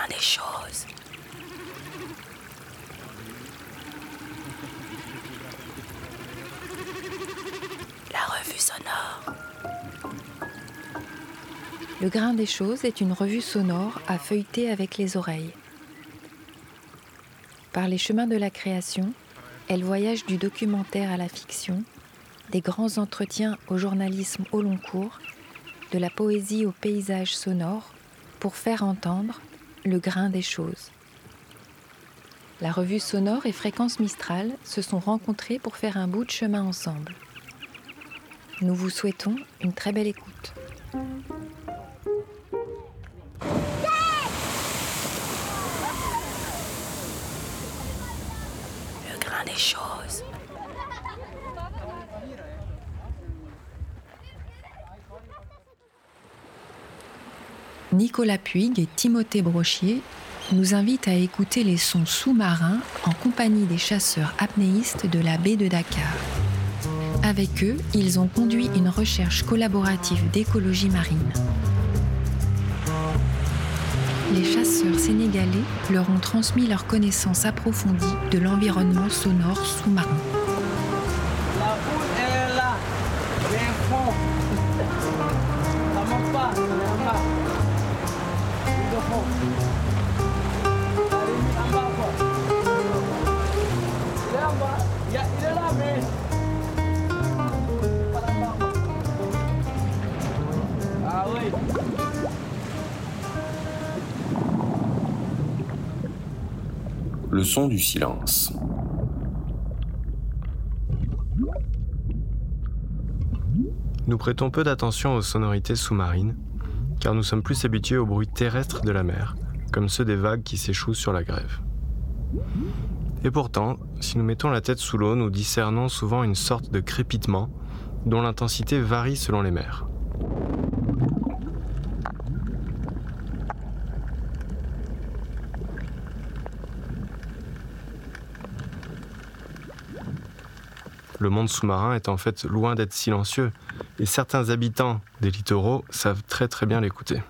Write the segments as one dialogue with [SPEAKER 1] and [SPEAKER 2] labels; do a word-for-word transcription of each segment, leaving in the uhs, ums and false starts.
[SPEAKER 1] des choses. La revue sonore.
[SPEAKER 2] Le grain des choses est une revue sonore à feuilleter avec les oreilles. Par les chemins de la création, elle voyage du documentaire à la fiction, des grands entretiens au journalisme au long cours, de la poésie au paysage sonore, pour faire entendre le grain des choses. La revue sonore et Fréquence Mistral se sont rencontrées pour faire un bout de chemin ensemble. Nous vous souhaitons une très belle écoute.
[SPEAKER 1] Le grain des choses.
[SPEAKER 2] Nicolas Puig et Timothée Brochier nous invitent à écouter les sons sous-marins en compagnie des chasseurs apnéistes de la baie de Dakar. Avec eux, ils ont conduit une recherche collaborative d'écologie marine. Les chasseurs sénégalais leur ont transmis leur connaissance approfondie de l'environnement sonore sous-marin.
[SPEAKER 3] La houle est là, les fonds. Ça monte pas, ça monte pas. Il le fond. Ça limite en bas, quoi. Il est en bas. Il, y a, il est là, mais... Pas en bas, quoi. Ah oui.
[SPEAKER 4] Le son du silence. Nous prêtons peu d'attention aux sonorités sous-marines, car nous sommes plus habitués aux bruits terrestres de la mer, comme ceux des vagues qui s'échouent sur la grève. Et pourtant, si nous mettons la tête sous l'eau, nous discernons souvent une sorte de crépitement, dont l'intensité varie selon les mers. Le monde sous-marin est en fait loin d'être silencieux, et certains habitants des littoraux savent très très bien l'écouter.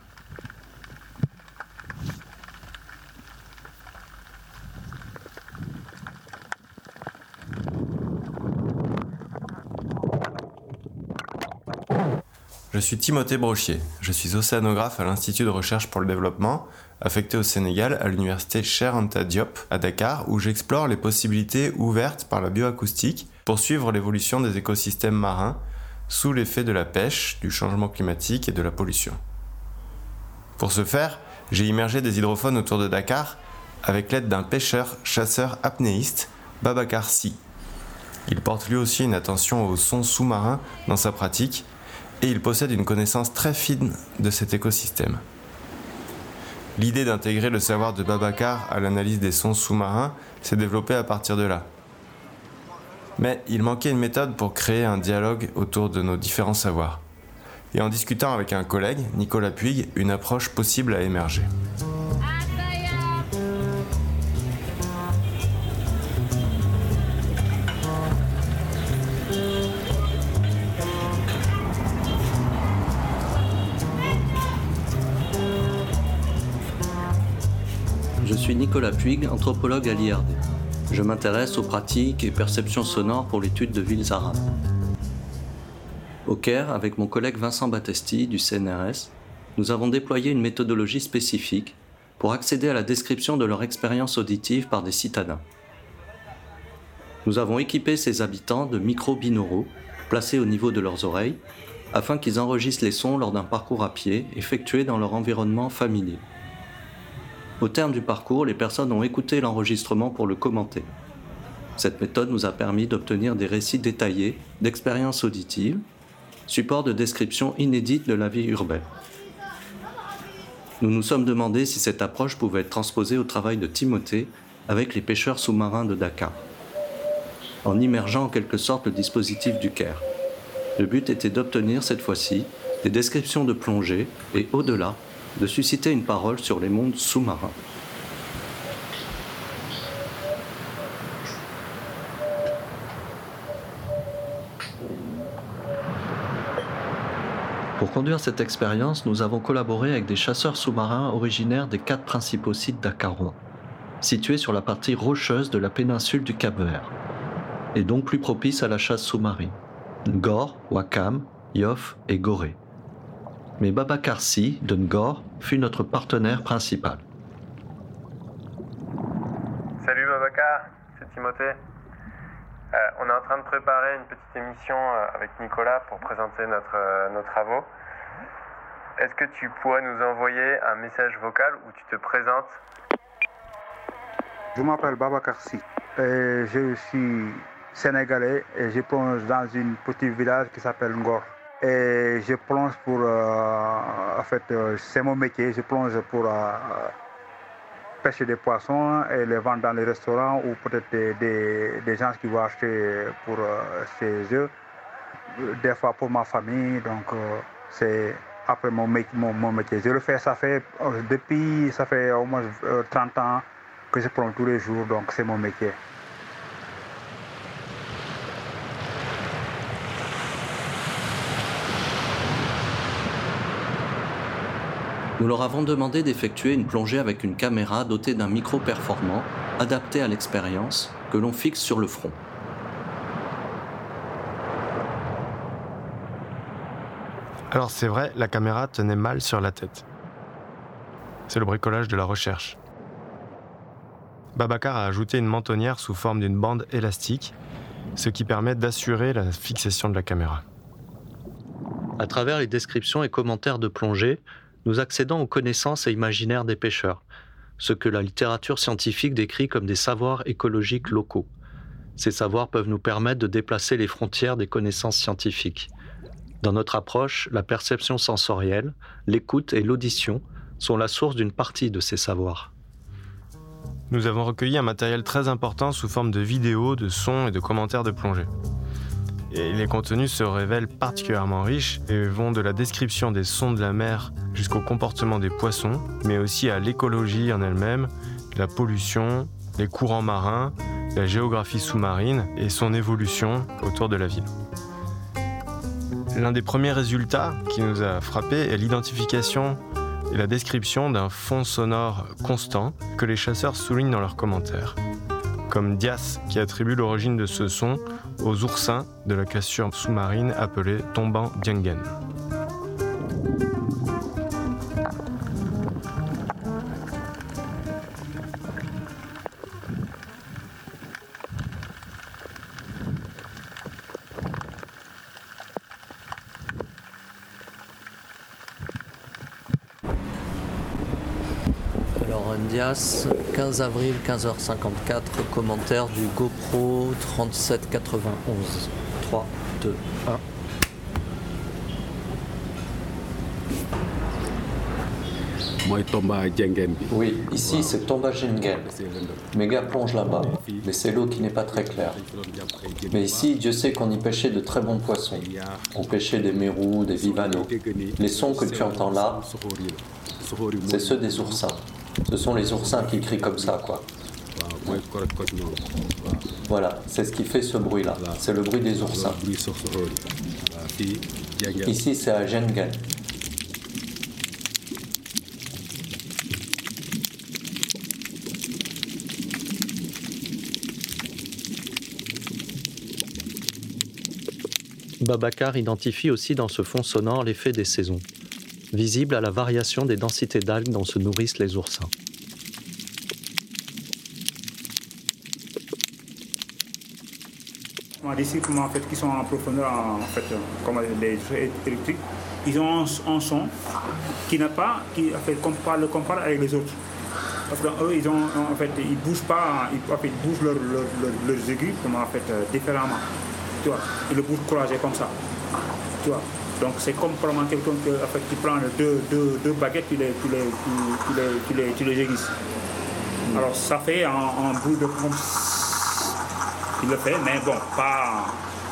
[SPEAKER 4] Je suis Timothée Brochier, je suis océanographe à l'Institut de recherche pour le développement, affecté au Sénégal à l'université Cheikh Anta Diop à Dakar, où j'explore les possibilités ouvertes par la bioacoustique pour suivre l'évolution des écosystèmes marins sous l'effet de la pêche, du changement climatique et de la pollution. Pour ce faire, j'ai immergé des hydrophones autour de Dakar avec l'aide d'un pêcheur-chasseur apnéiste, Babacar Sy. Il porte lui aussi une attention aux sons sous-marins dans sa pratique et il possède une connaissance très fine de cet écosystème. L'idée d'intégrer le savoir de Babacar à l'analyse des sons sous-marins s'est développée à partir de là. Mais il manquait une méthode pour créer un dialogue autour de nos différents savoirs. Et en discutant avec un collègue, Nicolas Puig, une approche possible a émergé.
[SPEAKER 5] Je suis Nicolas Puig, anthropologue à l'I R D. Je m'intéresse aux pratiques et perceptions sonores pour l'étude de villes arabes. Au Caire, avec mon collègue Vincent Battesti du C N R S, nous avons déployé une méthodologie spécifique pour accéder à la description de leur expérience auditive par des citadins. Nous avons équipé ces habitants de micros binauraux placés au niveau de leurs oreilles afin qu'ils enregistrent les sons lors d'un parcours à pied effectué dans leur environnement familier. Au terme du parcours, les personnes ont écouté l'enregistrement pour le commenter. Cette méthode nous a permis d'obtenir des récits détaillés d'expériences auditives, support de descriptions inédites de la vie urbaine. Nous nous sommes demandé si cette approche pouvait être transposée au travail de Timothée avec les pêcheurs sous-marins de Dakar, en immergeant en quelque sorte le dispositif du Caire. Le but était d'obtenir cette fois-ci des descriptions de plongée et, au-delà, de susciter une parole sur les mondes sous-marins. Pour conduire cette expérience, nous avons collaboré avec des chasseurs sous-marins originaires des quatre principaux sites dakarois, situés sur la partie rocheuse de la péninsule du Cap-Vert, et donc plus propices à la chasse sous-marine. Ngor, Wakam, Yoff et Gorée. Mais Babacar Sy de Ngor fut notre partenaire principal.
[SPEAKER 4] Salut Babacar, c'est Timothée. Euh, on est en train de préparer une petite émission euh, avec Nicolas pour présenter notre, euh, nos travaux. Est-ce que tu pourrais nous envoyer un message vocal où tu te présentes?
[SPEAKER 6] Je m'appelle Babacar Sy et je suis sénégalais et je plonge dans un petit village qui s'appelle Ngor. Et je plonge pour, euh, en fait, euh, c'est mon métier, je plonge pour euh, pêcher des poissons et les vendre dans les restaurants ou peut-être des, des, des gens qui vont acheter pour euh, chez eux, des fois pour ma famille, donc euh, c'est après mon, mon, mon métier. Je le fais, ça fait, euh, depuis, ça fait au moins euh, trente ans que je plonge tous les jours, donc c'est mon métier.
[SPEAKER 5] Nous leur avons demandé d'effectuer une plongée avec une caméra dotée d'un micro performant, adapté à l'expérience, que l'on fixe sur le front.
[SPEAKER 4] Alors c'est vrai, la caméra tenait mal sur la tête. C'est le bricolage de la recherche. Babacar a ajouté une mentonnière sous forme d'une bande élastique, ce qui permet d'assurer la fixation de la caméra.
[SPEAKER 5] À travers les descriptions et commentaires de plongée, nous accédons aux connaissances et imaginaires des pêcheurs, ce que la littérature scientifique décrit comme des savoirs écologiques locaux. Ces savoirs peuvent nous permettre de déplacer les frontières des connaissances scientifiques. Dans notre approche, la perception sensorielle, l'écoute et l'audition sont la source d'une partie de ces savoirs.
[SPEAKER 4] Nous avons recueilli un matériel très important sous forme de vidéos, de sons et de commentaires de plongée. Et les contenus se révèlent particulièrement riches et vont de la description des sons de la mer jusqu'au comportement des poissons, mais aussi à l'écologie en elle-même, la pollution, les courants marins, la géographie sous-marine et son évolution autour de la ville. L'un des premiers résultats qui nous a frappés est l'identification et la description d'un fond sonore constant que les chasseurs soulignent dans leurs commentaires, comme Dias qui attribue l'origine de ce son aux oursins de la cassure sous-marine appelée Tomban Diengen.
[SPEAKER 5] Alors Ndias, quinze avril, quinze heures cinquante-quatre, commentaire du GoPro trente-sept quatre-vingt-onze. trois, deux, un. Oui, ici c'est Tomba Diengen. Mes gars plongent là-bas, mais c'est l'eau qui n'est pas très claire. Mais ici, Dieu sait qu'on y pêchait de très bons poissons. On pêchait des mérous, des vivanos. Les sons que tu entends là, c'est ceux des oursins. Ce sont les oursins qui crient comme ça, quoi. Voilà, c'est ce qui fait ce bruit-là. C'est le bruit des oursins. Ici, c'est à Diengen. Babacar identifie aussi dans ce fond sonore l'effet des saisons, visible à la variation des densités d'algues dont se nourrissent les oursins.
[SPEAKER 6] Des cycles en fait, qui sont en profondeur, en fait, comme les jeux électriques, ils ont un, un son qui n'a pas, qui en fait, compare, le compare avec les autres. Parce qu'eux, ils ont, en fait, ils bougent pas, ils, en fait, ils bougent leurs leur, leur, leur aigus, en fait, différemment. Tu vois, ils le bougent croisés comme ça. Tu vois. Donc c'est comme probablement quelqu'un que, en fait, qui prend deux, deux, deux baguettes, tu les, tu les, tu les, tu les, tu les aiguises. Mm. Alors ça fait un, un bruit de comme il le fait, mais bon, pas.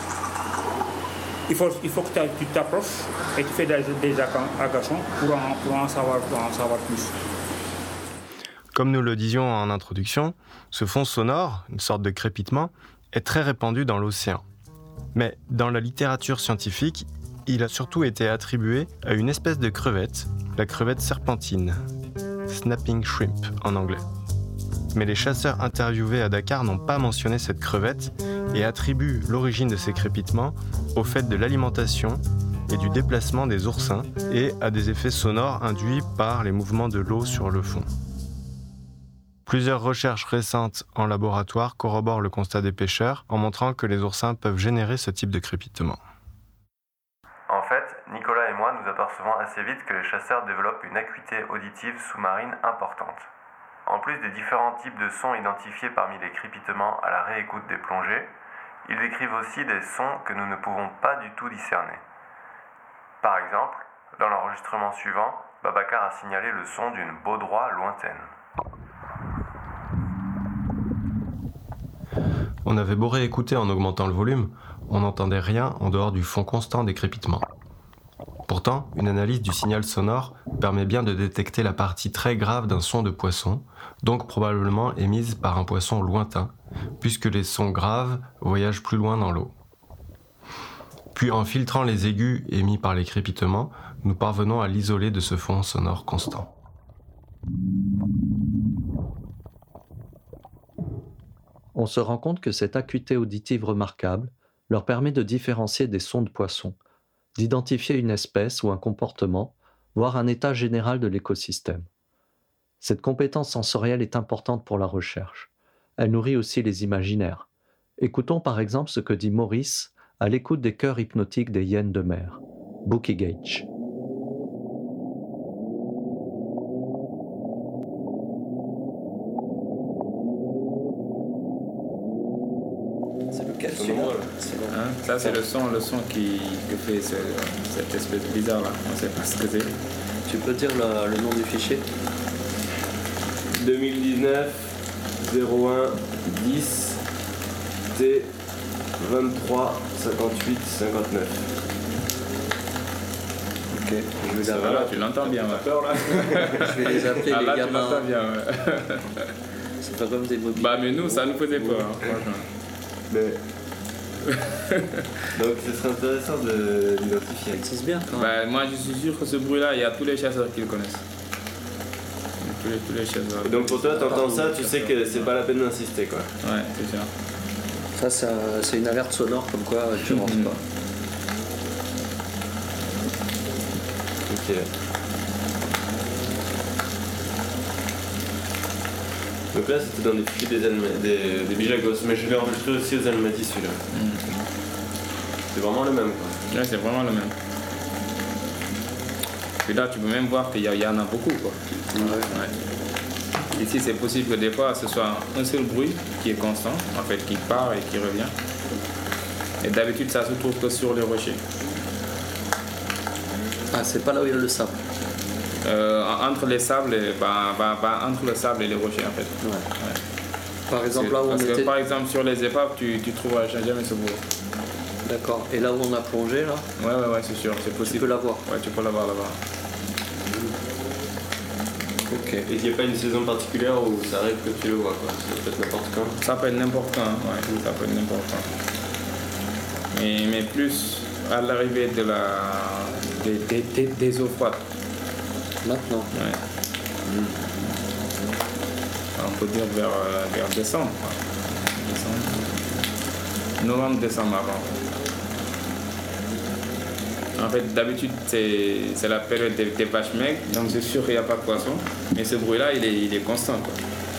[SPEAKER 6] Il faut, il faut que tu t'approches et tu fais des, des agations pour en, pour, en savoir, pour en savoir plus.
[SPEAKER 4] Comme nous le disions en introduction, ce fond sonore, une sorte de crépitement, est très répandu dans l'océan. Mais dans la littérature scientifique, il a surtout été attribué à une espèce de crevette, la crevette serpentine, snapping shrimp en anglais. Mais les chasseurs interviewés à Dakar n'ont pas mentionné cette crevette et attribuent l'origine de ces crépitements au fait de l'alimentation et du déplacement des oursins et à des effets sonores induits par les mouvements de l'eau sur le fond. Plusieurs recherches récentes en laboratoire corroborent le constat des pêcheurs en montrant que les oursins peuvent générer ce type de crépitement.
[SPEAKER 7] En fait, Nicolas et moi nous apercevons assez vite que les chasseurs développent une acuité auditive sous-marine importante. En plus des différents types de sons identifiés parmi les crépitements à la réécoute des plongées, ils décrivent aussi des sons que nous ne pouvons pas du tout discerner. Par exemple, dans l'enregistrement suivant, Babacar a signalé le son d'une baudroie lointaine.
[SPEAKER 4] On avait beau réécouter en augmentant le volume, on n'entendait rien en dehors du fond constant des crépitements. Pourtant, une analyse du signal sonore permet bien de détecter la partie très grave d'un son de poisson, donc probablement émise par un poisson lointain, puisque les sons graves voyagent plus loin dans l'eau. Puis en filtrant les aigus émis par les crépitements, nous parvenons à l'isoler de ce fond sonore constant.
[SPEAKER 5] On se rend compte que cette acuité auditive remarquable leur permet de différencier des sons de poissons, d'identifier une espèce ou un comportement, voire un état général de l'écosystème. Cette compétence sensorielle est importante pour la recherche. Elle nourrit aussi les imaginaires. Écoutons par exemple ce que dit Maurice à l'écoute des chœurs hypnotiques des hyènes de mer, Bukigage.
[SPEAKER 8] C'est lequel
[SPEAKER 9] Son
[SPEAKER 8] celui-là?
[SPEAKER 9] nom,
[SPEAKER 8] C'est le-
[SPEAKER 9] Hein, ça c'est le son, le son qui, que fait ce- cette espèce bizarre là. On ne sait pas ce que c'est.
[SPEAKER 8] Tu peux dire le, le nom du fichier?
[SPEAKER 9] deux mille dix-neuf zéro un dix T vingt-trois cinquante-huit cinquanteneuf.
[SPEAKER 8] Ok. Je vais,
[SPEAKER 9] Ça
[SPEAKER 8] les
[SPEAKER 9] va
[SPEAKER 8] appeler.
[SPEAKER 9] là, tu l'entends bien. Ouais. Peur, là.
[SPEAKER 8] Je vais les appeler
[SPEAKER 9] Ah,
[SPEAKER 8] les
[SPEAKER 9] là, tu
[SPEAKER 8] gamins.
[SPEAKER 9] l'entends bien. Ouais.
[SPEAKER 8] C'est pas comme des mobiles.
[SPEAKER 9] Bah mais nous, ça nous faisait peur, hein, franchement.
[SPEAKER 7] Mais... Donc ce serait intéressant de l'identifier.
[SPEAKER 8] Ça existe bien quand même.
[SPEAKER 9] Bah, moi je suis sûr que ce bruit-là, il y a tous les chasseurs qui le connaissent. Tous les, tous les chasseurs.
[SPEAKER 7] Et donc pour toi, t'entends ça, tu sais que c'est pas la peine d'insister quoi.
[SPEAKER 9] Ouais, c'est sûr.
[SPEAKER 8] Ça, c'est, un- c'est une alerte sonore comme quoi euh, tu rentres
[SPEAKER 9] Mhm.
[SPEAKER 8] pas.
[SPEAKER 7] Ok. Donc là c'était dans des fichiers des, Alma- des, des Bijagos, mais je l'ai enregistré aussi aux Almaty celui-là.
[SPEAKER 9] Mhm.
[SPEAKER 7] C'est vraiment le même quoi.
[SPEAKER 9] Ouais, c'est vraiment le même. Puis là, tu peux même voir qu'il y, a- il y en a beaucoup, quoi. Ouais. Ici, c'est possible que des fois, ce soit un seul bruit qui est constant, en fait, qui part et qui revient. Et d'habitude, ça se trouve que sur les rochers.
[SPEAKER 8] Ah, c'est pas là où il y a le sable.
[SPEAKER 9] Euh, entre les sables, et, bah, bah, bah, entre le sable et les rochers, en fait.
[SPEAKER 8] Ouais.
[SPEAKER 9] Ouais.
[SPEAKER 8] Par exemple, là où on
[SPEAKER 9] Parce que,
[SPEAKER 8] était.
[SPEAKER 9] par exemple, sur les épaves, tu, tu trouveras jamais ce bruit.
[SPEAKER 8] D'accord. Et là où on a plongé, là,
[SPEAKER 9] Ouais, ouais, ouais, c'est sûr, c'est
[SPEAKER 8] tu
[SPEAKER 9] possible.
[SPEAKER 8] peux l'avoir.
[SPEAKER 9] Ouais, tu peux l'avoir là-bas.
[SPEAKER 8] Ok.
[SPEAKER 7] Et il n'y a pas une saison particulière où ça arrive que tu le vois quoi. Ça peut être n'importe quand.
[SPEAKER 9] Ça peut être n'importe quand, ouais, ça peut être n'importe quand. Mais, mais plus à l'arrivée de la, des, des, des, des eaux froides.
[SPEAKER 8] Maintenant.
[SPEAKER 9] Ouais. On peut dire vers, euh, vers décembre, quoi. Décembre. Novembre, décembre avant. En fait, d'habitude, c'est, c'est la période des, des vaches maigres, donc c'est sûr qu'il n'y a pas de poisson. Mais ce bruit-là, il est, il est constant, quoi.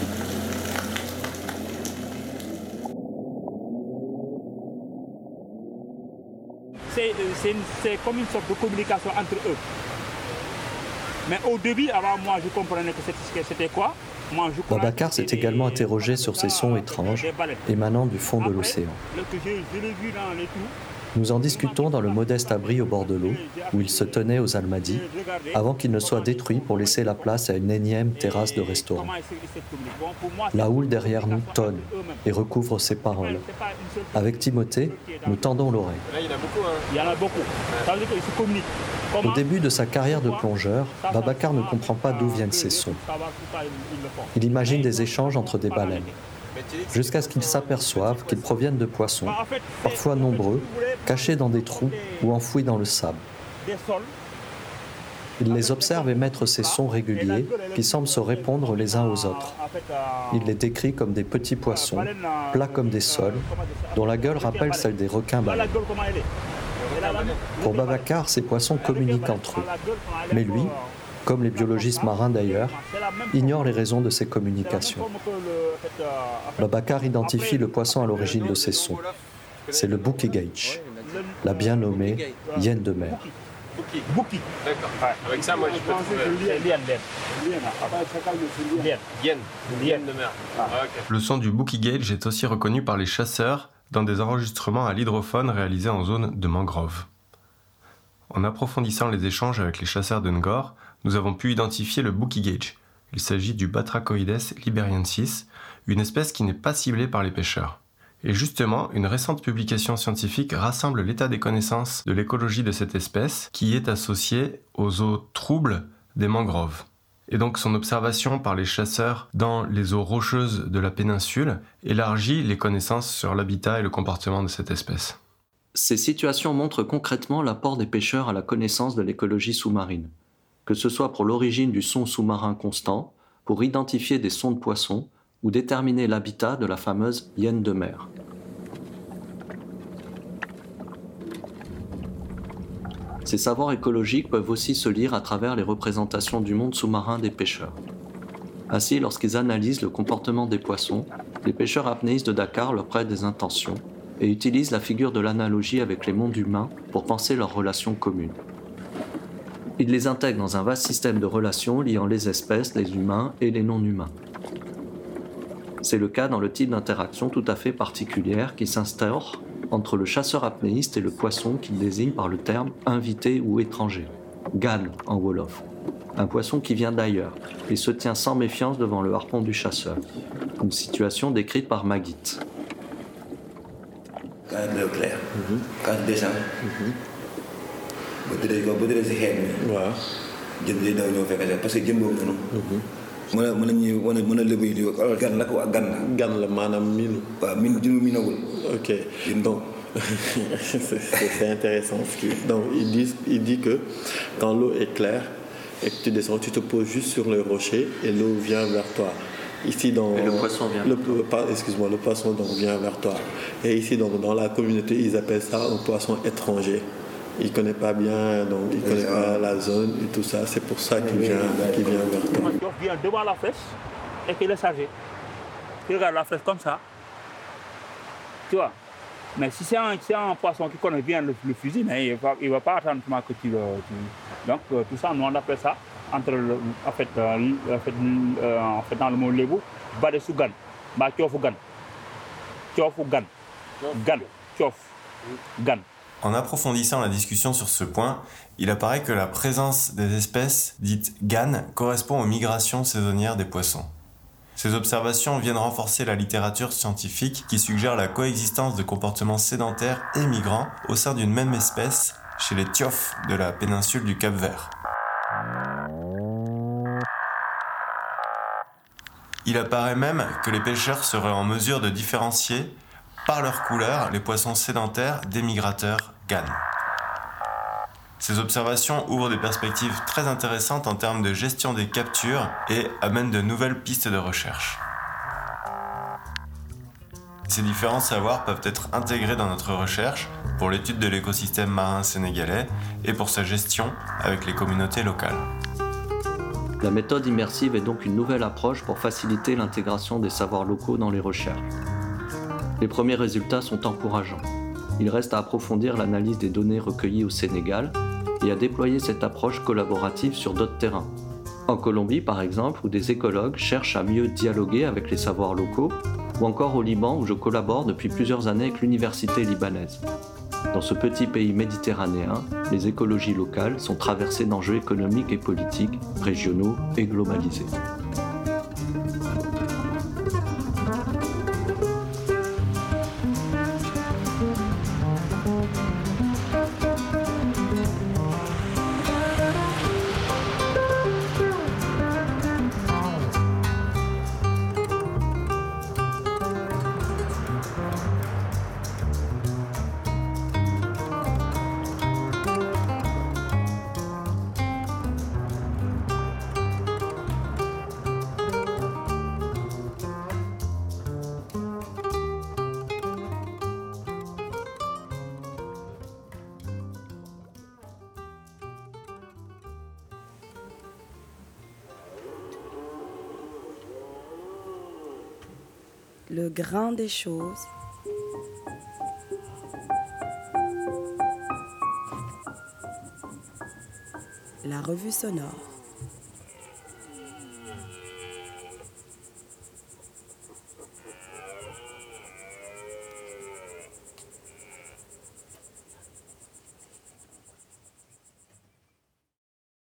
[SPEAKER 6] C'est, c'est, une- c'est comme une sorte de communication entre eux. Mais au début, avant moi, je comprenais que c'était, que c'était quoi. Moi, je croyais
[SPEAKER 5] Babacar
[SPEAKER 6] que
[SPEAKER 5] s'est
[SPEAKER 6] c'était
[SPEAKER 5] également
[SPEAKER 6] des-
[SPEAKER 5] interrogé sur ces sons étranges
[SPEAKER 6] des baleines.
[SPEAKER 5] émanant du fond de
[SPEAKER 6] Après,
[SPEAKER 5] l'océan.
[SPEAKER 6] le que j'ai- je l'ai vu dans les trous,
[SPEAKER 5] Nous en discutons dans le modeste abri au bord de l'eau, où il se tenait aux Almadies,
[SPEAKER 6] j'ai regardé
[SPEAKER 5] avant qu'il ne soit
[SPEAKER 6] comment
[SPEAKER 5] détruit
[SPEAKER 6] ils
[SPEAKER 5] pour laisser la place à une énième terrasse de
[SPEAKER 6] et
[SPEAKER 5] restaurant.
[SPEAKER 6] comment ils se- ils se communiquent. Bon, pour moi,
[SPEAKER 5] La
[SPEAKER 6] c'est
[SPEAKER 5] houle
[SPEAKER 6] une
[SPEAKER 5] derrière nous
[SPEAKER 6] communication
[SPEAKER 5] tonne
[SPEAKER 6] entre eux-mêmes.
[SPEAKER 5] et recouvre ses paroles.
[SPEAKER 6] C'est pas une seule
[SPEAKER 5] Avec Timothée, nous tendons l'oreille.
[SPEAKER 7] Là il y en a beaucoup hein.
[SPEAKER 6] Il y en a beaucoup. Ça veut dire qu'ils se communiquent.
[SPEAKER 5] Au
[SPEAKER 6] Comment
[SPEAKER 5] début de sa carrière de plongeur, Babacar ne comprend pas d'où viennent ces sons. Il imagine des échanges entre des baleines. jusqu'à ce qu'ils s'aperçoivent qu'ils proviennent de poissons, parfois nombreux, cachés dans des trous ou enfouis dans le sable. Il les observe émettre ces sons réguliers qui semblent se répondre les uns aux autres. Il les décrit comme des petits poissons, plats comme des sols, dont la gueule rappelle celle des requins-baleines. Pour Babacar, ces poissons communiquent entre eux. Mais lui, comme les biologistes marins d'ailleurs, ignore les raisons de ces communications. Babacar identifie le poisson à l'origine de ces sons. C'est le bukigage, la bien nommée hyène de mer.
[SPEAKER 10] Bouki. D'accord. Ouais. Avec ça, moi, je peux trouver... Liane, liane. Liane. Liane de mer. Ah, okay.
[SPEAKER 4] Le son du bukigage est aussi reconnu par les chasseurs dans des enregistrements à l'hydrophone réalisés en zone de mangrove. En approfondissant les échanges avec les chasseurs de Ngor, nous avons pu identifier le bukigage. Il s'agit du Batrachoides liberiensis, une espèce qui n'est pas ciblée par les pêcheurs. Et justement, une récente publication scientifique rassemble l'état des connaissances de l'écologie de cette espèce qui est associée aux eaux troubles des mangroves. Et donc son observation par les chasseurs dans les eaux rocheuses de la péninsule élargit les connaissances sur l'habitat et le comportement de cette espèce.
[SPEAKER 5] Ces situations montrent concrètement l'apport des pêcheurs à la connaissance de l'écologie sous-marine, que ce soit pour l'origine du son sous-marin constant, pour identifier des sons de poissons, ou déterminer l'habitat de la fameuse hyène de mer. Ces savoirs écologiques peuvent aussi se lire à travers les représentations du monde sous-marin des pêcheurs. Ainsi, lorsqu'ils analysent le comportement des poissons, les pêcheurs apnéistes de Dakar leur prêtent des intentions et utilisent la figure de l'analogie avec les mondes humains pour penser leurs relations communes. Ils les intègrent dans un vaste système de relations liant les espèces, les humains et les non-humains. C'est le cas dans le type d'interaction tout à fait particulière qui s'instaure entre le chasseur apnéiste et le poisson qu'il désigne par le terme invité ou étranger, gan en wolof, un poisson qui vient d'ailleurs et se tient sans méfiance devant le harpon du chasseur, une situation décrite par Magit.
[SPEAKER 11] Quand l'eau claire, quand il descend, parce que mën a mën a ñuy wane mën a lëbëy di gan la ko ak gan la.
[SPEAKER 12] gan la maanaam miinu.
[SPEAKER 11] waaw miin jëmu miinagul.
[SPEAKER 12] ok donc c'est, c'est intéressant. Donc il dit il dit que quand l'eau est claire et que tu descends, tu te poses juste sur le rocher et l'eau vient vers toi. Ici dans
[SPEAKER 5] et le poisson vient.
[SPEAKER 12] Le, pas, excuse-moi, le poisson donc vient vers toi. Et ici donc dans la communauté ils appellent ça un poisson étranger. Il ne connaît pas bien, donc il ne connaît pas la zone et tout ça. C'est pour ça qu'il vient, qu'il vient vers toi.
[SPEAKER 6] Il vient devant la flèche et qu'il est chargé. Il regarde la flèche comme ça. Tu vois. Mais si c'est un, c'est un poisson qui connaît bien le, le fusil, mais il ne va, il va pas attendre que tu le... Tu... Donc euh, tout ça, nous on appelle ça, entre le, en, fait, euh, en, fait, euh, en fait dans le mot lébu, Badesu Gan. Ba Tiofu Gan. Tiofu Gan. Gan. Tiof. Gan.
[SPEAKER 4] En approfondissant la discussion sur ce point, il apparaît que la présence des espèces dites gan correspond aux migrations saisonnières des poissons. Ces observations viennent renforcer la littérature scientifique qui suggère la coexistence de comportements sédentaires et migrants au sein d'une même espèce chez les Tiof de la péninsule du Cap-Vert. Il apparaît même que les pêcheurs seraient en mesure de différencier par leur couleur les poissons sédentaires des migrateurs gan. Ces observations ouvrent des perspectives très intéressantes en termes de gestion des captures et amènent de nouvelles pistes de recherche. Ces différents savoirs peuvent être intégrés dans notre recherche pour l'étude de l'écosystème marin sénégalais et pour sa gestion avec les communautés locales.
[SPEAKER 5] La méthode immersive est donc une nouvelle approche pour faciliter l'intégration des savoirs locaux dans les recherches. Les premiers résultats sont encourageants. Il reste à approfondir l'analyse des données recueillies au Sénégal et à déployer cette approche collaborative sur d'autres terrains. En Colombie, par exemple, où des écologues cherchent à mieux dialoguer avec les savoirs locaux, ou encore au Liban, où je collabore depuis plusieurs années avec l'université libanaise. Dans ce petit pays méditerranéen, les écologies locales sont traversées d'enjeux économiques et politiques, régionaux et globalisés.
[SPEAKER 13] Le grain des choses. La revue sonore.